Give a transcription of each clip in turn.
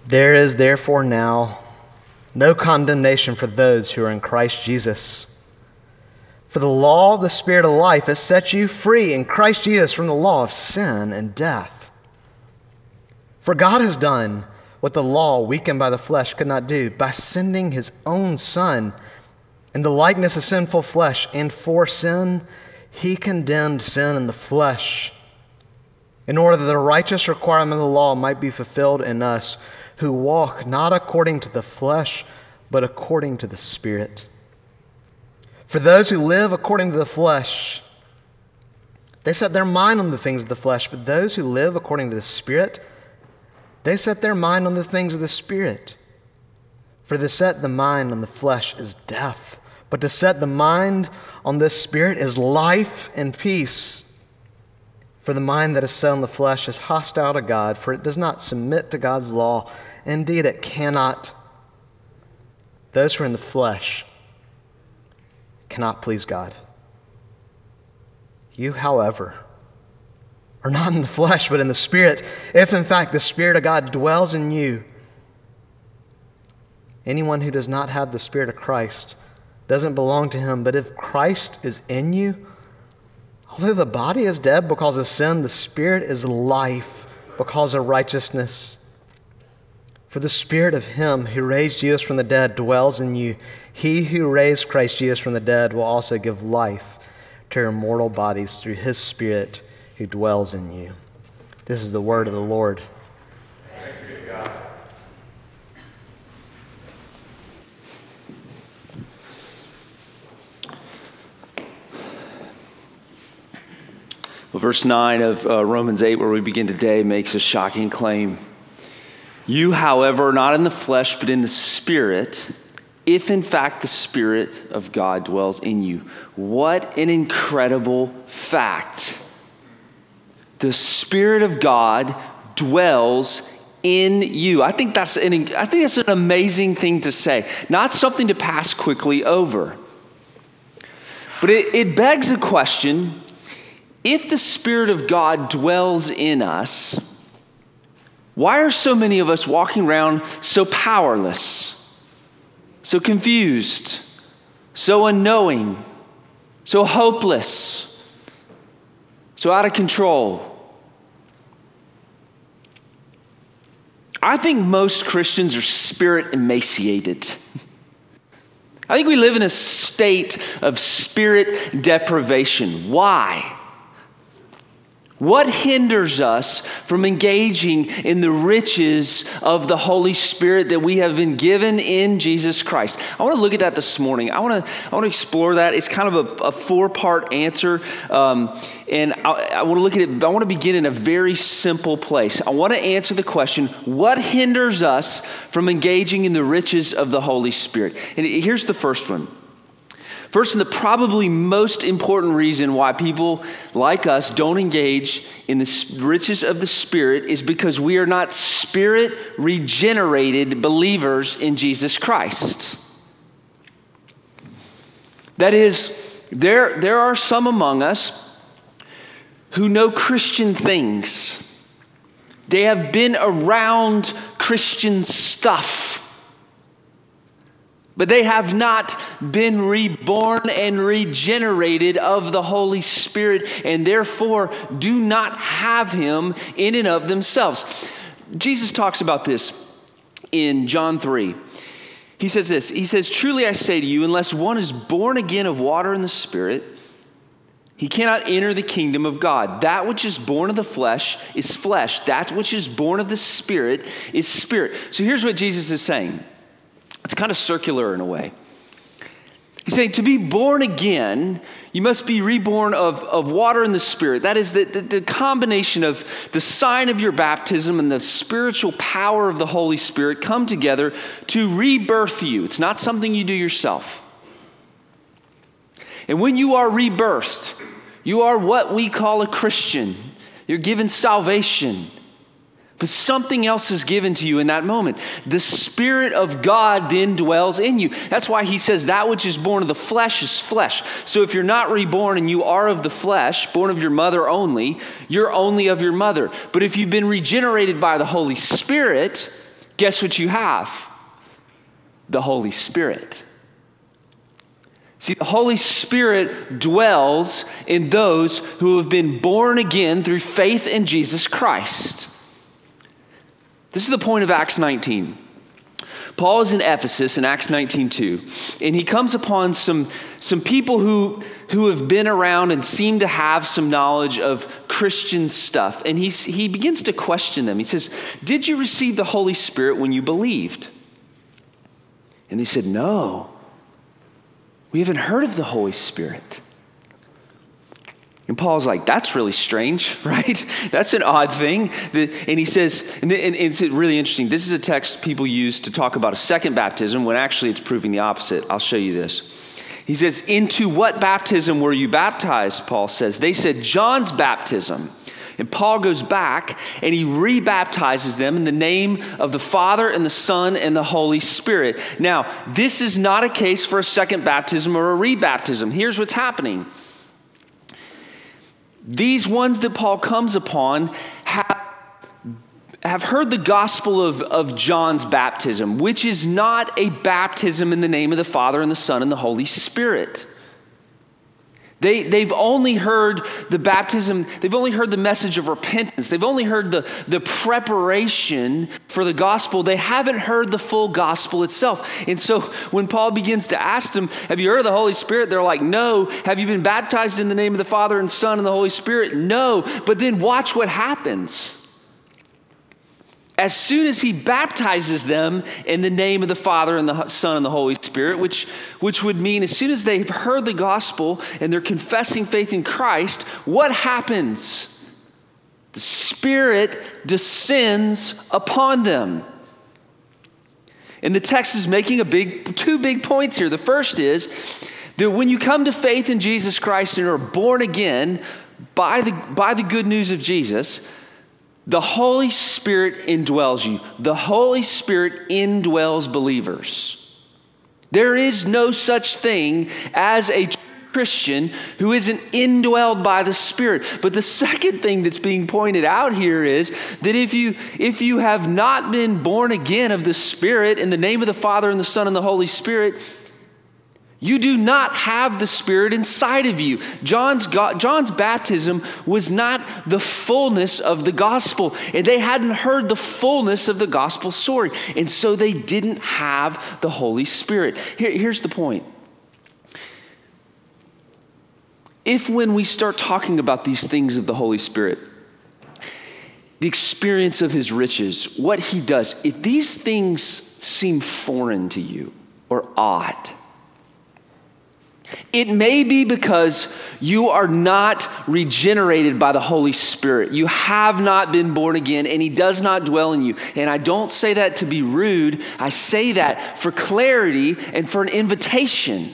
There is therefore now no condemnation for those who are in Christ Jesus. For the law of the Spirit of life has set you free in Christ Jesus from the law of sin and death. For God has done what the law, weakened by the flesh, could not do, by sending his own Son in the likeness of sinful flesh, and for sin, he condemned sin in the flesh, in order that the righteous requirement of the law might be fulfilled in us, who walk not according to the flesh, but according to the Spirit. For those who live according to the flesh, they set their mind on the things of the flesh, but those who live according to the Spirit, they set their mind on the things of the Spirit. For to set the mind on the flesh is death, but to set the mind on the Spirit is life and peace. For the mind that is set on the flesh is hostile to God, for it does not submit to God's law. Indeed, it cannot. Those who are in the flesh cannot please God. You, however, are not in the flesh, but in the Spirit, if in fact the Spirit of God dwells in you. Anyone who does not have the Spirit of Christ doesn't belong to him, but if Christ is in you, although the body is dead because of sin, the Spirit is life because of righteousness. For the Spirit of him who raised Jesus from the dead dwells in you. He who raised Christ Jesus from the dead will also give life to your mortal bodies through his Spirit who dwells in you. This is the word of the Lord. Thanks be to God. Well, verse 9 of Romans 8, where we begin today, makes a shocking claim. You, however, are not in the flesh, but in the Spirit, if in fact the Spirit of God dwells in you. What an incredible fact. The Spirit of God dwells in you. I think that's an amazing thing to say. Not something to pass quickly over. But it begs a question. If the Spirit of God dwells in us, why are so many of us walking around so powerless, so confused, so unknowing, so hopeless, so out of control? I think most Christians are spirit emaciated. I think we live in a state of spirit deprivation. Why? What hinders us from engaging in the riches of the Holy Spirit that we have been given in Jesus Christ? I want to look at that this morning. I want to explore that. It's kind of a four-part answer, and I want to look at it. I want to begin in a very simple place. I want to answer the question: what hinders us from engaging in the riches of the Holy Spirit? And here's the first one. First, and the probably most important reason why people like us don't engage in the riches of the Spirit is because we are not Spirit-regenerated believers in Jesus Christ. That is, there are some among us who know Christian things. They have been around Christian stuff, but they have not been reborn and regenerated of the Holy Spirit, and therefore do not have him in and of themselves. Jesus talks about this in John 3. He says this, he says, "Truly I say to you, unless one is born again of water and the Spirit, he cannot enter the kingdom of God. That which is born of the flesh is flesh. That which is born of the Spirit is spirit." So here's what Jesus is saying. It's kind of circular in a way. He's saying to be born again, you must be reborn of water and the Spirit. That is the combination of the sign of your baptism and the spiritual power of the Holy Spirit come together to rebirth you. It's not something you do yourself. And when you are rebirthed, you are what we call a Christian. You're given salvation. But something else is given to you in that moment. The Spirit of God then dwells in you. That's why he says that which is born of the flesh is flesh. So if you're not reborn and you are of the flesh, born of your mother only, you're only of your mother. But if you've been regenerated by the Holy Spirit, guess what you have? The Holy Spirit. See, the Holy Spirit dwells in those who have been born again through faith in Jesus Christ. This is the point of Acts 19. Paul is in Ephesus in Acts 19:2, and he comes upon some people who have been around and seem to have some knowledge of Christian stuff. And he begins to question them. He says, "Did you receive the Holy Spirit when you believed?" And they said, "No, we haven't heard of the Holy Spirit." And Paul's like, "That's really strange, right? That's an odd thing." And he says, and it's really interesting. This is a text people use to talk about a second baptism when actually it's proving the opposite. I'll show you this. He says, "Into what baptism were you baptized?" Paul says. They said, "John's baptism." And Paul goes back and he rebaptizes them in the name of the Father and the Son and the Holy Spirit. Now, this is not a case for a second baptism or a rebaptism. Here's what's happening. These ones that Paul comes upon have heard the gospel of John's baptism, which is not a baptism in the name of the Father and the Son and the Holy Spirit. They've only heard the baptism, they've only heard the message of repentance. They've only heard the preparation for the gospel. They haven't heard the full gospel itself. And so when Paul begins to ask them, "Have you heard of the Holy Spirit?" They're like, "No." "Have you been baptized in the name of the Father and Son and the Holy Spirit?" "No." But then watch what happens. As soon as he baptizes them in the name of the Father and the Son and the Holy Spirit, which would mean as soon as they've heard the gospel and they're confessing faith in Christ, what happens? The Spirit descends upon them. And the text is making two big points here. The first is that when you come to faith in Jesus Christ and are born again by the good news of Jesus, the Holy Spirit indwells you. The Holy Spirit indwells believers. There is no such thing as a Christian who isn't indwelled by the Spirit. But the second thing that's being pointed out here is that if you have not been born again of the Spirit in the name of the Father and the Son and the Holy Spirit, you do not have the Spirit inside of you. John's baptism was not the fullness of the gospel, and they hadn't heard the fullness of the gospel story, and so they didn't have the Holy Spirit. Here's the point. If when we start talking about these things of the Holy Spirit, the experience of his riches, what he does, if these things seem foreign to you or odd, it may be because you are not regenerated by the Holy Spirit. You have not been born again, and he does not dwell in you. And I don't say that to be rude. I say that for clarity and for an invitation.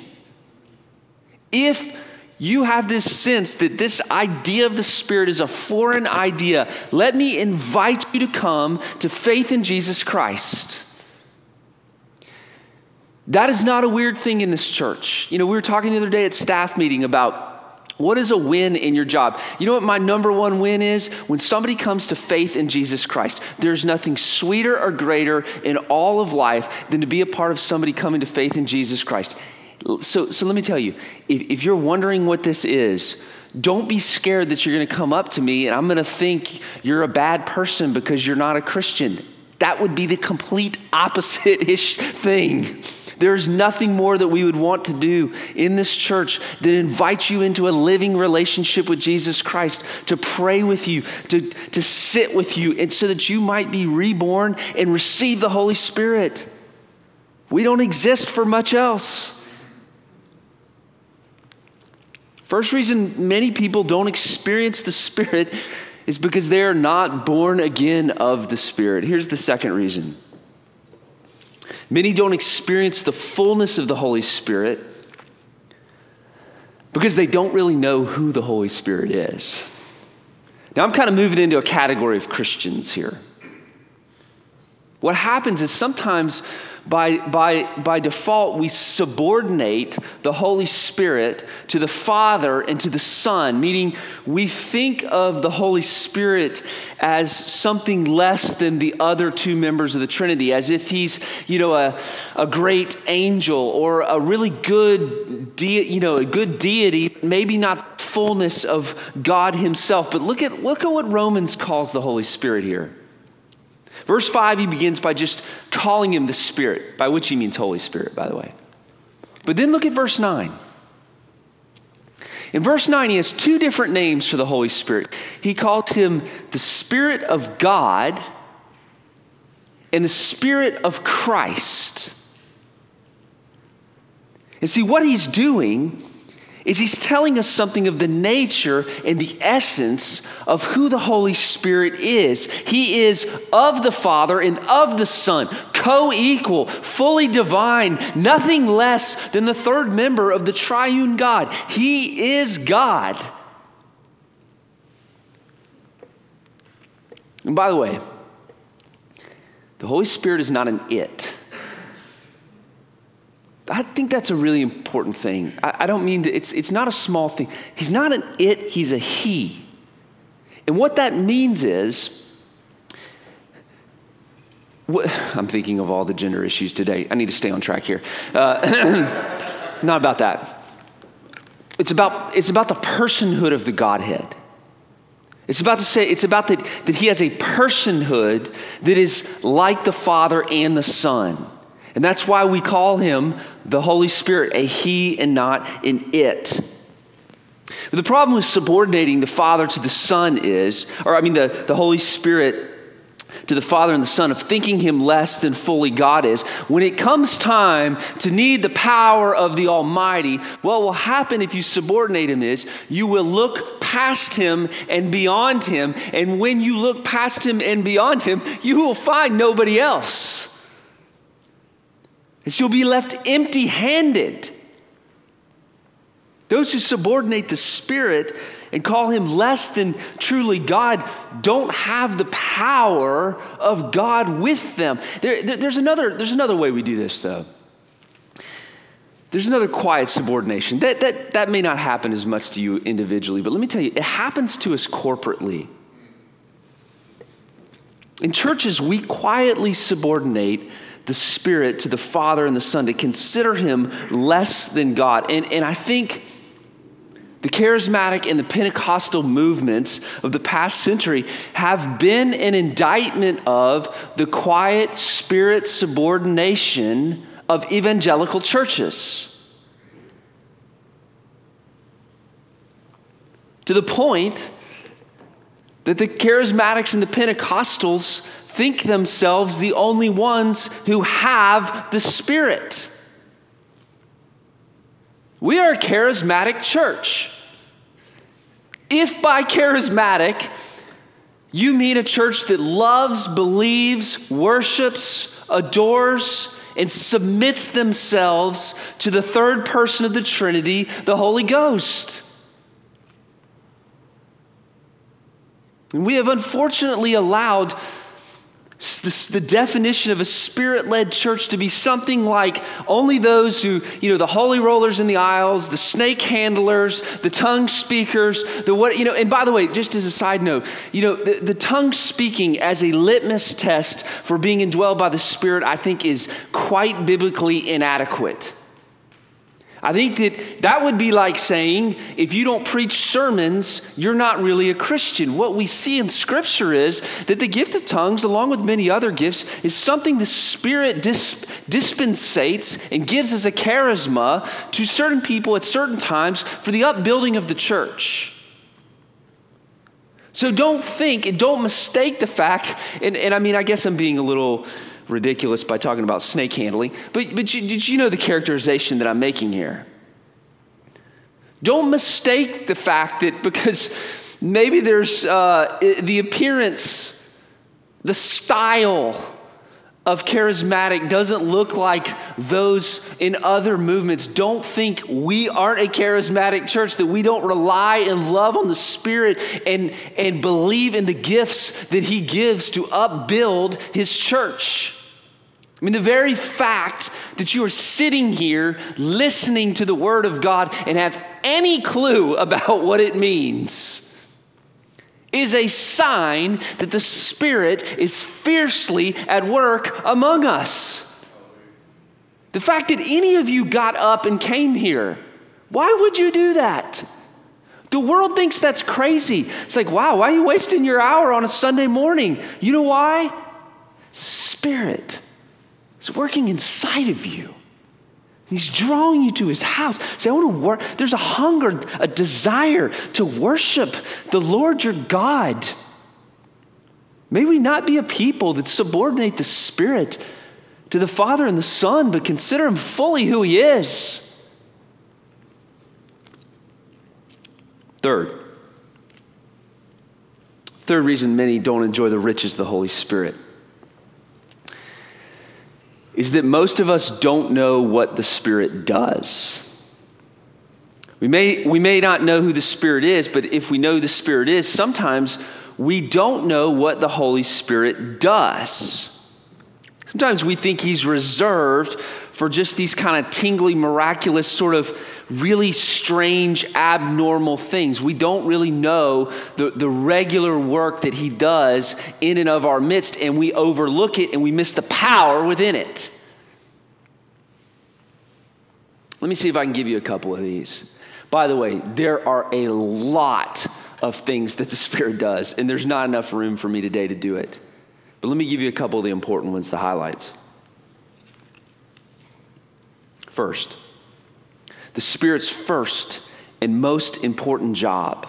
If you have this sense that this idea of the Spirit is a foreign idea, let me invite you to come to faith in Jesus Christ. That is not a weird thing in this church. We were talking the other day at staff meeting about what is a win in your job. You know what my number one win is? When somebody comes to faith in Jesus Christ. There's nothing sweeter or greater in all of life than to be a part of somebody coming to faith in Jesus Christ. So let me tell you, if you're wondering what this is, don't be scared that you're going to come up to me and I'm going to think you're a bad person because you're not a Christian. That would be the complete opposite-ish thing. There's nothing more that we would want to do in this church than invite you into a living relationship with Jesus Christ, to pray with you, to sit with you, and so that you might be reborn and receive the Holy Spirit. We don't exist for much else. First reason many people don't experience the Spirit is because they are not born again of the Spirit. Here's the second reason. Many don't experience the fullness of the Holy Spirit because they don't really know who the Holy Spirit is. Now, I'm kind of moving into a category of Christians here. What happens is sometimes by default, we subordinate the Holy Spirit to the Father and to the Son, meaning we think of the Holy Spirit as something less than the other two members of the Trinity, as if he's, a great angel or a really good a good deity, maybe not fullness of God himself. But look at what Romans calls the Holy Spirit here. Verse 5, he begins by just calling him the Spirit, by which he means Holy Spirit, by the way. But then look at verse 9. In verse 9, he has two different names for the Holy Spirit. He calls him the Spirit of God and the Spirit of Christ. And see, what he's doing is he's telling us something of the nature and the essence of who the Holy Spirit is. He is of the Father and of the Son, co-equal, fully divine, nothing less than the third member of the triune God. He is God. And by the way, the Holy Spirit is not an it. I think that's a really important thing. I don't mean to, it's not a small thing. He's not an it, he's a he. And what that means is, I'm thinking of all the gender issues today. I need to stay on track here. It's not about that. It's about the personhood of the Godhead. It's about that he has a personhood that is like the Father and the Son. And that's why we call him the Holy Spirit, a he and not an it. But the problem with subordinating the Father to the Son is, the Holy Spirit to the Father and the Son, of thinking him less than fully God is, when it comes time to need the power of the Almighty, what will happen if you subordinate him is you will look past him and beyond him. And when you look past him and beyond him, you will find nobody else. And you'll be left empty-handed. Those who subordinate the Spirit and call him less than truly God don't have the power of God with them. There's another way we do this, though. There's another quiet subordination. That may not happen as much to you individually, but let me tell you, it happens to us corporately. In churches, we quietly subordinate the Spirit to the Father and the Son, to consider him less than God. And I think the charismatic and the Pentecostal movements of the past century have been an indictment of the quiet Spirit subordination of evangelical churches. To the point that the charismatics and the Pentecostals think themselves the only ones who have the Spirit. We are a charismatic church. If by charismatic you mean a church that loves, believes, worships, adores, and submits themselves to the third person of the Trinity, the Holy Ghost. And we have unfortunately allowed the definition of a Spirit-led church to be something like only those who, the holy rollers in the aisles, the snake handlers, the tongue speakers, and by the way, just as a side note, the tongue speaking as a litmus test for being indwelled by the Spirit, I think is quite biblically inadequate. I think that would be like saying, if you don't preach sermons, you're not really a Christian. What we see in Scripture is that the gift of tongues, along with many other gifts, is something the Spirit dispensates and gives as a charisma to certain people at certain times for the upbuilding of the church. So don't think and don't mistake the fact, and I guess I'm being a little ridiculous by talking about snake handling, but did you know the characterization that I'm making here? Don't mistake the fact that because maybe there's the appearance, the style of charismatic doesn't look like those in other movements. Don't think we aren't a charismatic church, that we don't rely and love on the Spirit and believe in the gifts that He gives to upbuild His church. I mean, the very fact that you are sitting here listening to the Word of God and have any clue about what it means is a sign that the Spirit is fiercely at work among us. The fact that any of you got up and came here, why would you do that? The world thinks that's crazy. It's like, wow, why are you wasting your hour on a Sunday morning? You know why? Spirit is working inside of you. He's drawing you to His house. Say, I want to work. There's a hunger, a desire to worship the Lord your God. May we not be a people that subordinate the Spirit to the Father and the Son, but consider Him fully who He is. Third reason many don't enjoy the riches of the Holy Spirit is that most of us don't know what the Spirit does. We may not know who the Spirit is, but if we know who the Spirit is, sometimes we don't know what the Holy Spirit does. Sometimes we think He's reserved for just these kind of tingly, miraculous, sort of really strange, abnormal things. We don't really know the regular work that He does in and of our midst, and we overlook it and we miss the power within it. Let me see if I can give you a couple of these. By the way, there are a lot of things that the Spirit does, and there's not enough room for me today to do it. But let me give you a couple of the important ones, the highlights. First, the Spirit's first and most important job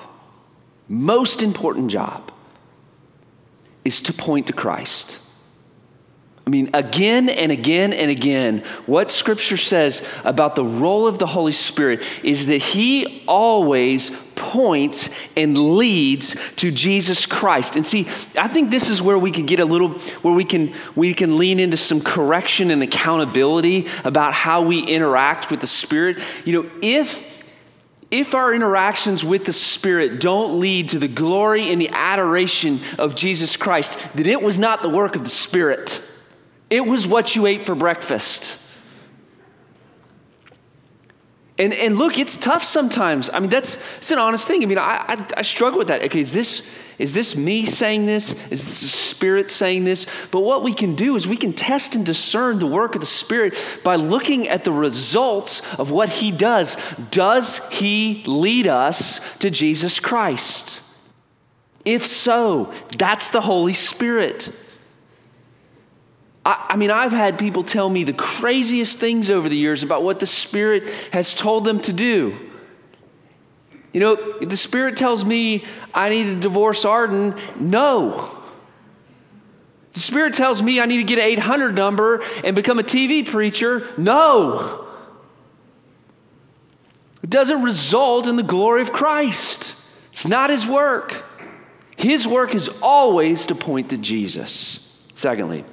is to point to Christ. I mean, again and again and again, what Scripture says about the role of the Holy Spirit is that He always points and leads to Jesus Christ. And see, I think this is where we can get where we can lean into some correction and accountability about how we interact with the Spirit. You know, if our interactions with the Spirit don't lead to the glory and the adoration of Jesus Christ, then it was not the work of the Spirit. It was what you ate for breakfast. And look, it's tough sometimes. I mean, it's an honest thing. I mean, I struggle with that. Okay, is this me saying this? Is this the Spirit saying this? But what we can do is we can test and discern the work of the Spirit by looking at the results of what He does. Does He lead us to Jesus Christ? If so, that's the Holy Spirit. I mean, I've had people tell me the craziest things over the years about what the Spirit has told them to do. You know, if the Spirit tells me I need to divorce Arden, no. The Spirit tells me I need to get an 800 number and become a TV preacher, no. It doesn't result in the glory of Christ. It's not His work. His work is always to point to Jesus. Secondly,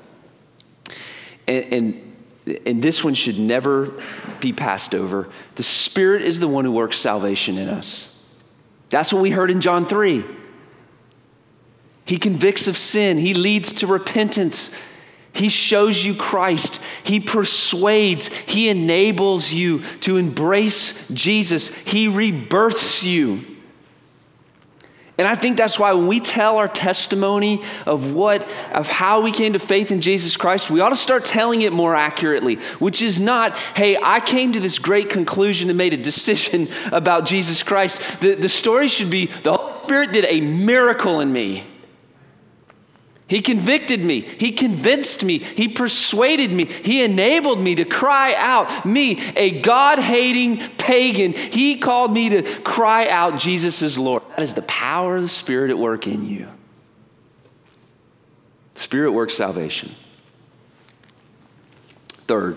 and this one should never be passed over. The Spirit is the one who works salvation in us. That's what we heard in John 3. He convicts of sin. He leads to repentance. He shows you Christ. He persuades. He enables you to embrace Jesus. He rebirths you. And I think that's why when we tell our testimony of how we came to faith in Jesus Christ, we ought to start telling it more accurately, which is not, hey, I came to this great conclusion and made a decision about Jesus Christ. The story should be, the Holy Spirit did a miracle in me. He convicted me. He convinced me. He persuaded me. He enabled me to cry out. Me, a God-hating pagan, He called me to cry out, Jesus is Lord. That is the power of the Spirit at work in you. The Spirit works salvation. Third,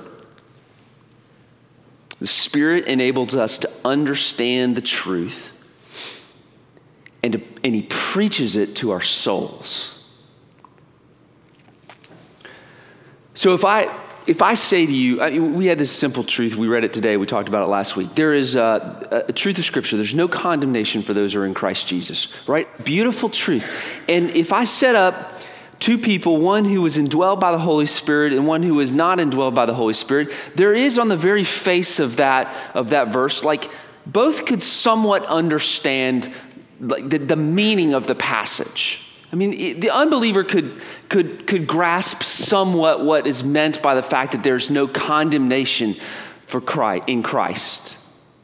the Spirit enables us to understand the truth, and He preaches it to our souls. So if I say to you, we had this simple truth. We read it today. We talked about it last week. There is a truth of Scripture. There's no condemnation for those who are in Christ Jesus, right? Beautiful truth. And if I set up two people, one who was indwelled by the Holy Spirit and one who is not indwelled by the Holy Spirit, there is on the very face of that verse, like both could somewhat understand like the meaning of the passage. I mean, the unbeliever could grasp somewhat what is meant by the fact that there's no condemnation for in Christ.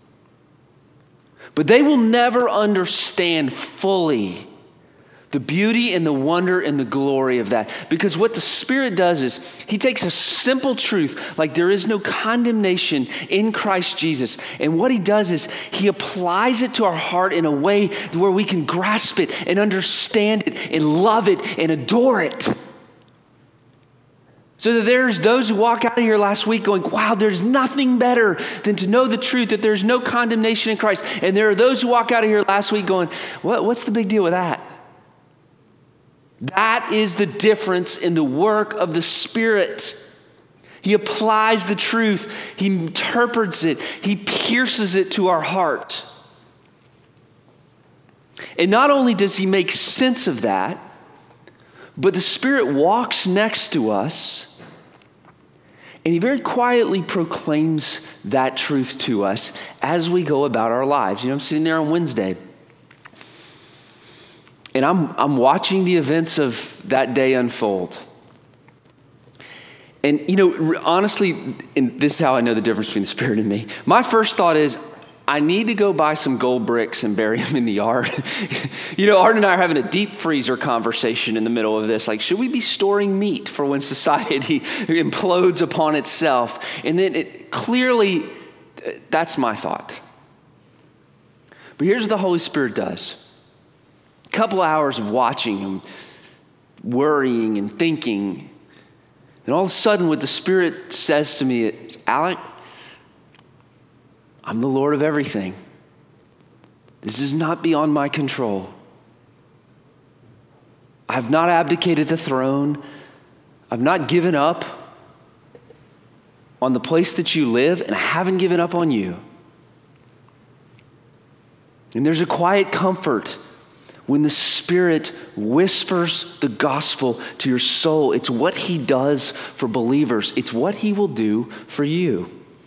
But they will never understand fully the beauty and the wonder and the glory of that. Because what the Spirit does is he takes a simple truth, like there is no condemnation in Christ Jesus. And what he does is he applies it to our heart in a way where we can grasp it and understand it and love it and adore it. So that there's those who walk out of here last week going, wow, there's nothing better than to know the truth that there's no condemnation in Christ. And there are those who walk out of here last week going, what's the big deal with that? That is the difference in the work of the Spirit. He applies the truth. He interprets it. He pierces it to our heart. And not only does he make sense of that, but the Spirit walks next to us and he very quietly proclaims that truth to us as we go about our lives. You know, I'm sitting there on Wednesday and I'm watching the events of that day unfold. And, you know, honestly, and this is how I know the difference between the Spirit and me. My first thought is, I need to go buy some gold bricks and bury them in the yard. You know, Art and I are having a deep freezer conversation in the middle of this. Like, should we be storing meat for when society implodes upon itself? And then clearly, that's my thought. But here's what the Holy Spirit does. A couple hours of watching him, worrying and thinking. And all of a sudden, what the Spirit says to me is, Alec, I'm the Lord of everything. This is not beyond my control. I've not abdicated the throne. I've not given up on the place that you live, and I haven't given up on you. And there's a quiet comfort when the Spirit whispers the gospel to your soul. It's what he does for believers. It's what he will do for you.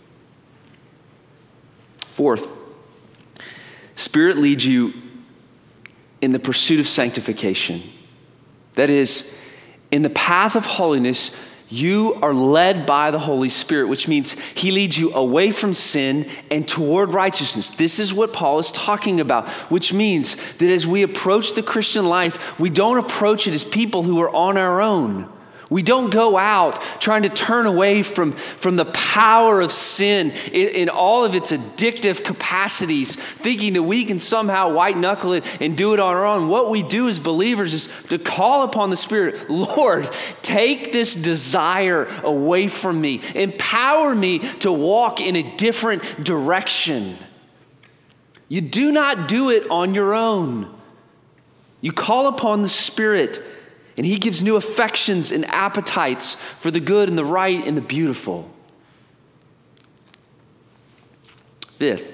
Fourth, Spirit leads you in the pursuit of sanctification. That is, in the path of holiness, you are led by the Holy Spirit, which means he leads you away from sin and toward righteousness. This is what Paul is talking about, which means that as we approach the Christian life, we don't approach it as people who are on our own. We don't go out trying to turn away from the power of sin in all of its addictive capacities, thinking that we can somehow white knuckle it and do it on our own. What we do as believers is to call upon the Spirit. Lord, take this desire away from me. Empower me to walk in a different direction. You do not do it on your own. You call upon the Spirit, and he gives new affections and appetites for the good and the right and the beautiful. Fifth,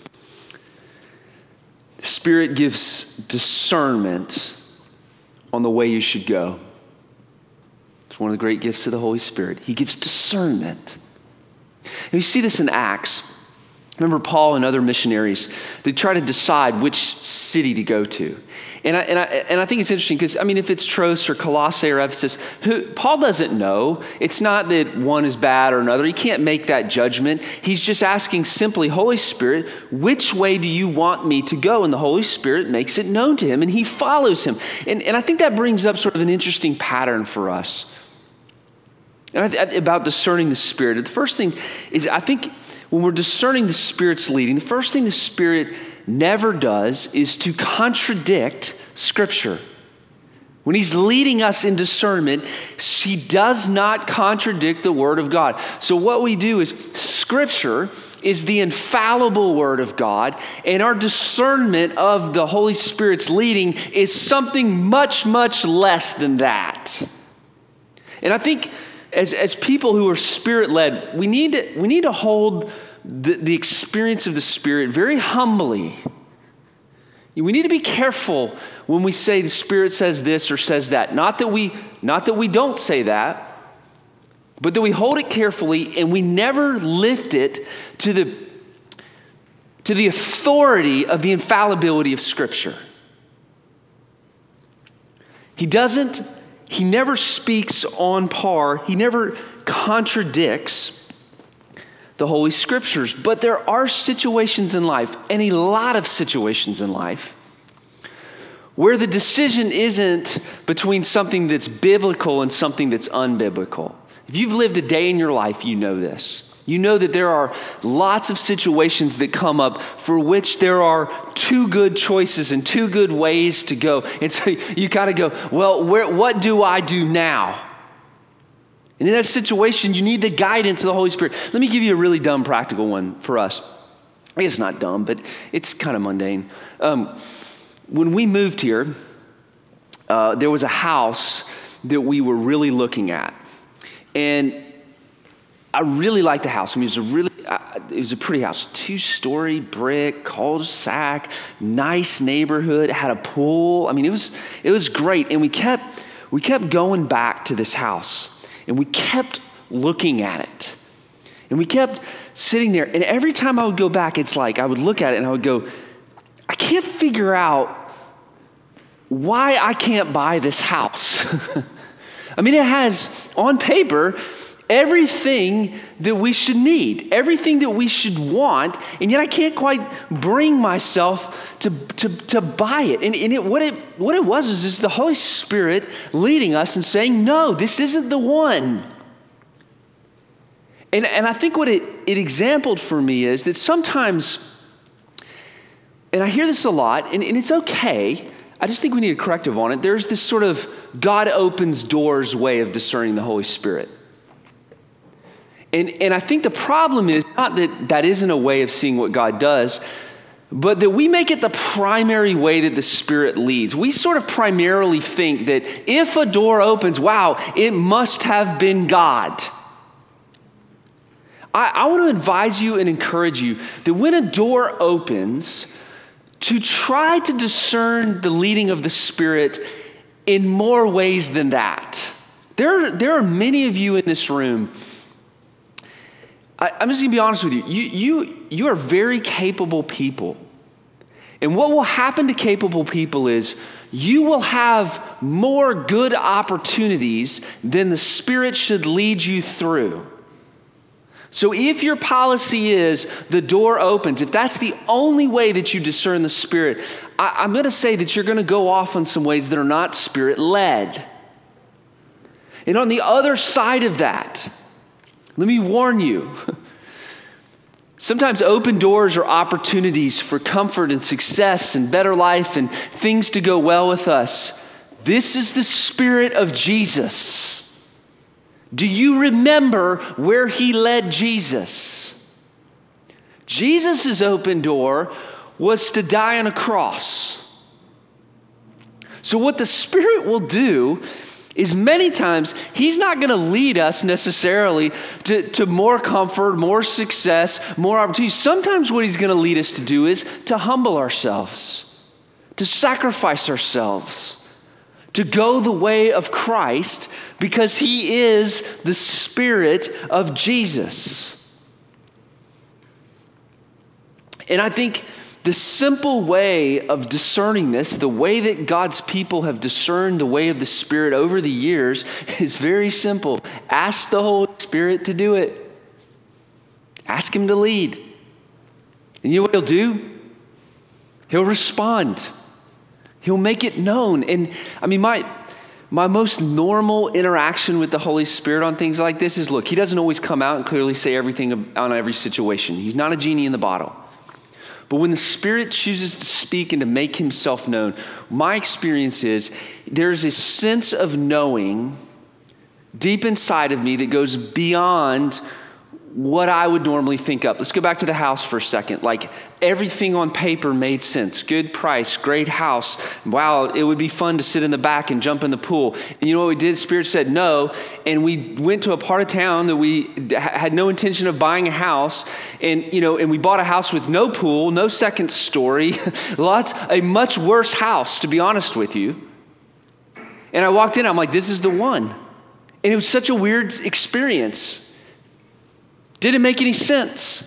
the Spirit gives discernment on the way you should go. It's one of the great gifts of the Holy Spirit. He gives discernment. And we see this in Acts. Remember Paul and other missionaries, they try to decide which city to go to. And I think it's interesting because, I mean, if it's Troas or Colossae or Ephesus, Paul doesn't know. It's not that one is bad or another. He can't make that judgment. He's just asking simply, Holy Spirit, which way do you want me to go? And the Holy Spirit makes it known to him and he follows him. And I think that brings up sort of an interesting pattern for us. And about discerning the Spirit. The first thing is, I think when we're discerning the Spirit's leading, the first thing the Spirit never does is to contradict Scripture. When he's leading us in discernment, he does not contradict the Word of God. So what we do is, Scripture is the infallible Word of God, and our discernment of the Holy Spirit's leading is something much, much less than that. And I think as people who are Spirit-led, we need to hold the experience of the Spirit very humbly. We need to be careful when we say the Spirit says this or says that. Not that we don't say that, but that we hold it carefully and we never lift it to the authority of the infallibility of Scripture. He never speaks on par. He never contradicts the Holy Scriptures. But there are situations in life, and a lot of situations in life, where the decision isn't between something that's biblical and something that's unbiblical. If you've lived a day in your life, you know this. You know that there are lots of situations that come up for which there are two good choices and two good ways to go. And so you kind of go, well, what do I do now? And in that situation, you need the guidance of the Holy Spirit. Let me give you a really dumb practical one for us. I guess it's not dumb, but it's kind of mundane. When we moved here, there was a house that we were really looking at. And I really liked the house. I mean, it was a pretty house. 2-story brick, cul-de-sac, nice neighborhood, it had a pool. I mean, it was great. And we kept going back to this house. And we kept looking at it. And we kept sitting there. And every time I would go back, it's like I would look at it and I would go, I can't figure out why I can't buy this house. I mean, it has, on paper, everything that we should need, everything that we should want, and yet I can't quite bring myself to buy it. And what it was is the Holy Spirit leading us and saying, no, this isn't the one. And I think what it exampled for me is that sometimes, and I hear this a lot, and it's okay, I just think we need a corrective on it. There's this sort of God opens doors way of discerning the Holy Spirit. And I think the problem is not that isn't a way of seeing what God does, but that we make it the primary way that the Spirit leads. We sort of primarily think that if a door opens, wow, it must have been God. I want to advise you and encourage you that when a door opens, to try to discern the leading of the Spirit in more ways than that. There are many of you in this room. I'm just going to be honest with you. You are very capable people. And what will happen to capable people is you will have more good opportunities than the Spirit should lead you through. So if your policy is the door opens, if that's the only way that you discern the Spirit, I'm going to say that you're going to go off on some ways that are not Spirit-led. And on the other side of that, let me warn you, sometimes open doors are opportunities for comfort and success and better life and things to go well with us. This is the Spirit of Jesus. Do you remember where he led Jesus? Jesus' open door was to die on a cross. So what the Spirit will do is many times he's not going to lead us necessarily to more comfort, more success, more opportunities. Sometimes what he's going to lead us to do is to humble ourselves, to sacrifice ourselves, to go the way of Christ because he is the Spirit of Jesus. And I think the simple way of discerning this, the way that God's people have discerned the way of the Spirit over the years is very simple. Ask the Holy Spirit to do it. Ask him to lead. And you know what he'll do? He'll respond. He'll make it known. And I mean, my most normal interaction with the Holy Spirit on things like this is, look, he doesn't always come out and clearly say everything on every situation. He's not a genie in the bottle. But when the Spirit chooses to speak and to make himself known, my experience is there's a sense of knowing deep inside of me that goes beyond what I would normally think up. Let's go back to the house for a second. Like, everything on paper made sense. Good price, great house. Wow, it would be fun to sit in the back and jump in the pool. And you know what we did? Spirit said no, and we went to a part of town that we had no intention of buying a house, and we bought a house with no pool, no second story, a much worse house, to be honest with you. And I walked in, I'm like, this is the one. And it was such a weird experience. Didn't make any sense.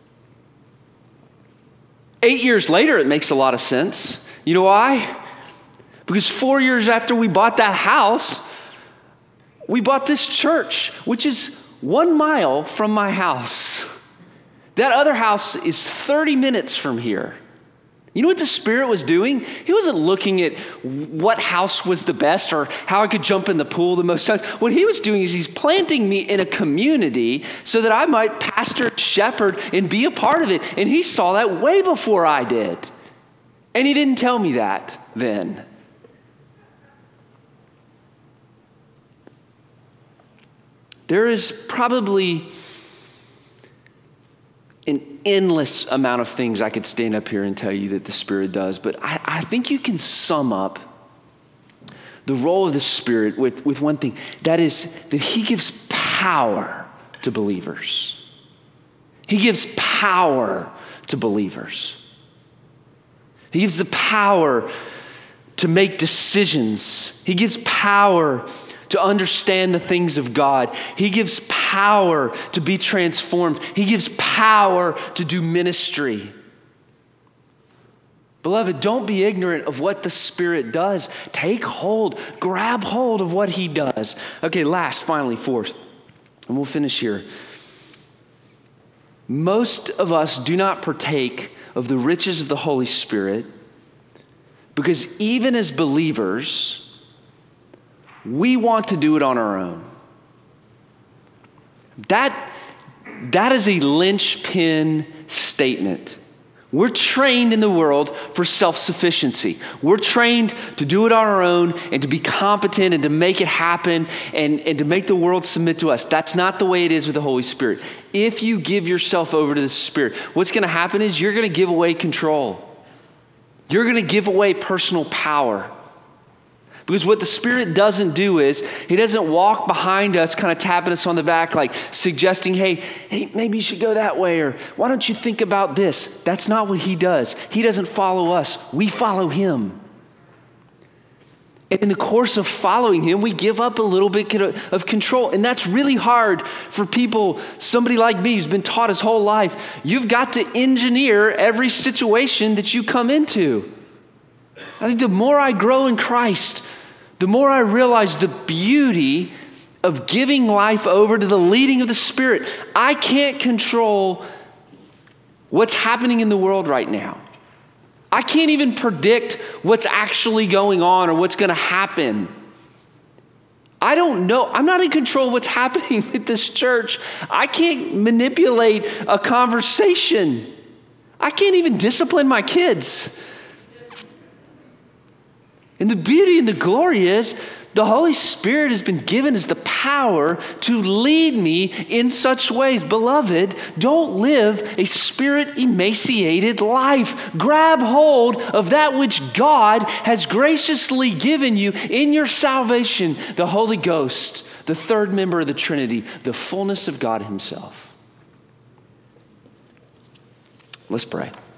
8 years later, it makes a lot of sense. You know why? Because 4 years after we bought that house, we bought this church, which is 1 mile from my house. That other house is 30 minutes from here. You know what the Spirit was doing? He wasn't looking at what house was the best or how I could jump in the pool the most times. What he was doing is he's planting me in a community so that I might pastor, shepherd, and be a part of it. And he saw that way before I did. And he didn't tell me that then. There is probably an endless amount of things I could stand up here and tell you that the Spirit does, but I think you can sum up the role of the Spirit with one thing. That is that he gives power to believers. He gives power to believers. He gives the power to make decisions. He gives power to understand the things of God. He gives power to be transformed. He gives power to do ministry. Beloved, don't be ignorant of what the Spirit does. Take hold, grab hold of what he does. Okay, finally, fourth, and we'll finish here. Most of us do not partake of the riches of the Holy Spirit because even as believers, we want to do it on our own. That is a linchpin statement. We're trained in the world for self-sufficiency. We're trained to do it on our own and to be competent and to make it happen and to make the world submit to us. That's not the way it is with the Holy Spirit. If you give yourself over to the Spirit, what's going to happen is you're going to give away control. You're going to give away personal power. Because what the Spirit doesn't do is, he doesn't walk behind us kind of tapping us on the back like suggesting, hey, maybe you should go that way, or why don't you think about this? That's not what he does. He doesn't follow us. We follow him. And in the course of following him, we give up a little bit of control. And that's really hard for people, somebody like me who's been taught his whole life. You've got to engineer every situation that you come into. I think the more I grow in Christ, the more I realize the beauty of giving life over to the leading of the Spirit. I can't control what's happening in the world right now. I can't even predict what's actually going on or what's going to happen. I don't know. I'm not in control of what's happening at this church. I can't manipulate a conversation. I can't even discipline my kids. And the beauty and the glory is the Holy Spirit has been given us the power to lead me in such ways. Beloved, don't live a Spirit-emaciated life. Grab hold of that which God has graciously given you in your salvation, the Holy Ghost, the third member of the Trinity, the fullness of God himself. Let's pray.